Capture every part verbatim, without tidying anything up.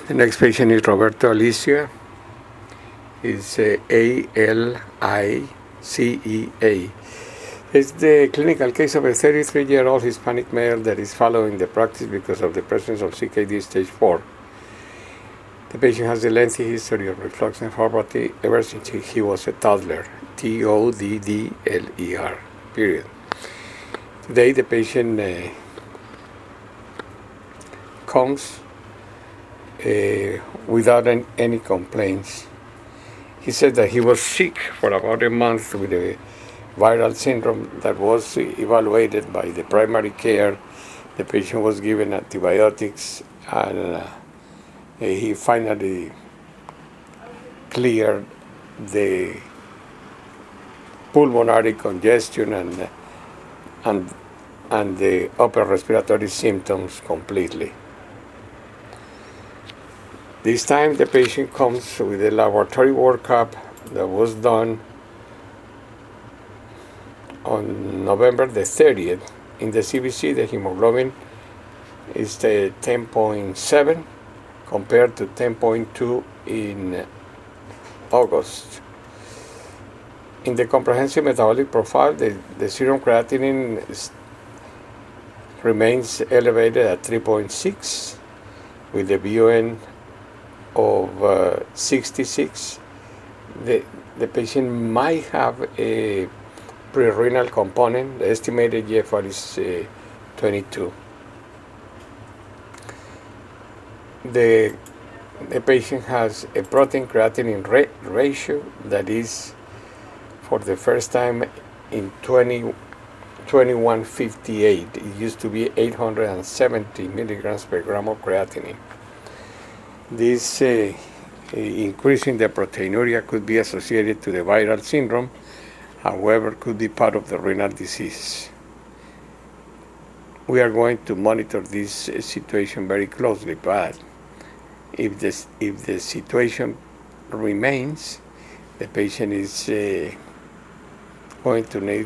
The next patient is Roberto Alicia. It's uh, A L I C E A. It's the clinical case of a thirty-three-year-old Hispanic male that is following the practice because of the presence of C K D stage four. The patient has a lengthy history of reflux nephropathy ever since he was a toddler. T O D D L E R, period. Today the patient uh, comes uh, without an, any complaints. He said that he was sick for about a month with a viral syndrome that was evaluated by the primary care. The patient was given antibiotics, and uh, he finally cleared the pulmonary congestion and and and the upper respiratory symptoms completely. This time the patient comes with a laboratory workup that was done on November the thirtieth. In the C B C, the hemoglobin is the ten point seven compared to ten point two in August. In the comprehensive metabolic profile, the, the serum creatinine is, remains elevated at three point six with the B U N of uh, sixty-six. The, the patient might have a pre-renal component. The estimated G F R is uh, twenty-two. The, the patient has a protein creatinine ra- ratio that is, for the first time, in twenty, twenty-one fifty-eight. It used to be eight hundred seventy milligrams per gram of creatinine. This uh, increase in the proteinuria could be associated to the viral syndrome, however, could be part of the renal disease. We are going to monitor this uh, situation very closely, but if this, if the situation remains, the patient is uh, going to need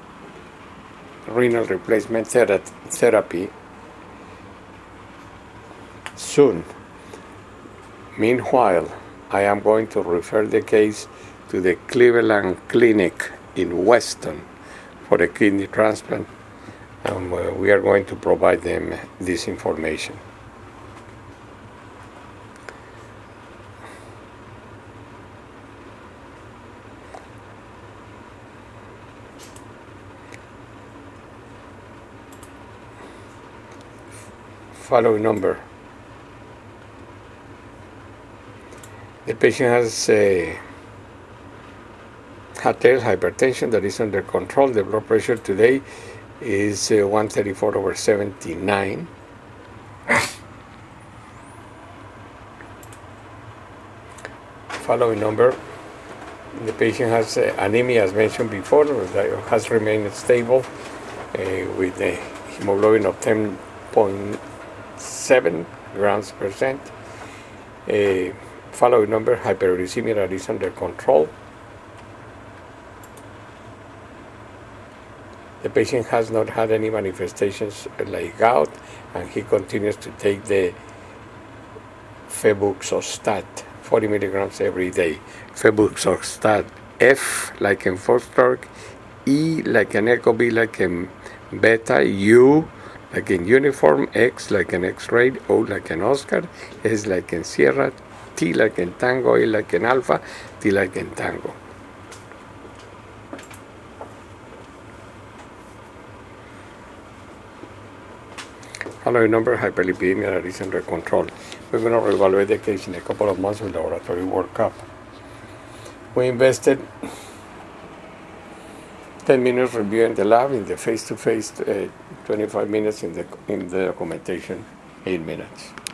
renal replacement thera- therapy soon. Meanwhile, I am going to refer the case to the Cleveland Clinic in Weston for a kidney transplant, and uh, we are going to provide them this information. Following number. The patient has uh, arterial hypertension that is under control. The blood pressure today is uh, one thirty-four over seventy-nine. Following number. The patient has uh, anemia, as mentioned before, that has remained stable uh, with a hemoglobin of ten point seven grams per cent. Uh, following number, hyperuricemia that is under control. The patient has not had any manifestations like gout, and he continues to take the febuxostat, forty milligrams every day. Febuxostat, F like in Foxtrot, E like an echo, B like in beta, U like in uniform, X like an X-ray, O like an Oscar, S like in Sierra, T like in Tango, A like in Alpha, T like in Tango. Following number, hyperlipidemia that is under control. We're going to reevaluate the case in a couple of months with laboratory workup. We invested ten minutes reviewing the lab, in the face-to-face uh, twenty-five minutes, in the in the documentation eight minutes.